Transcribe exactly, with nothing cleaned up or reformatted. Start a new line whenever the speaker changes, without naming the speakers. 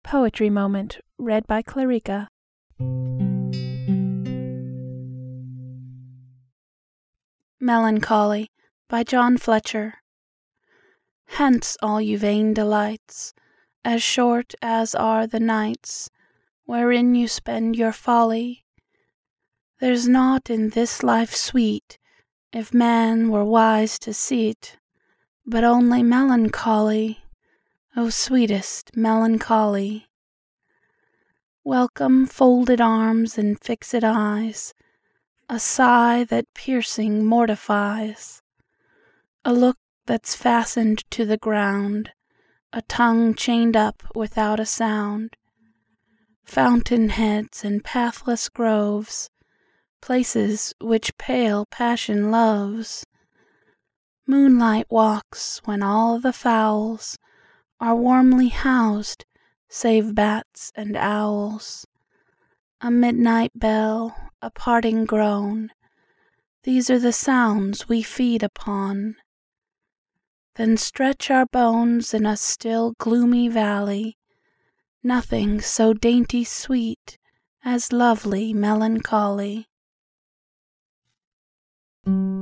Poetry Moment read by Clarica. Melancholy by John Fletcher. Hence all you vain delights, as short as are the nights wherein you spend your folly. There's naught in this life sweet, if man were wise to see't, but only melancholy, O sweetest melancholy. Welcome folded arms and fixed eyes, a sigh that piercing mortifies, a look that's fastened to the ground, a tongue chained up without a sound, fountain heads and pathless groves, places which pale passion loves, moonlight walks when all the fowls are warmly housed save bats and owls, a midnight bell, a parting groan, these are the sounds we feed upon. Then stretch our bones in a still gloomy valley, nothing so dainty sweet as lovely melancholy.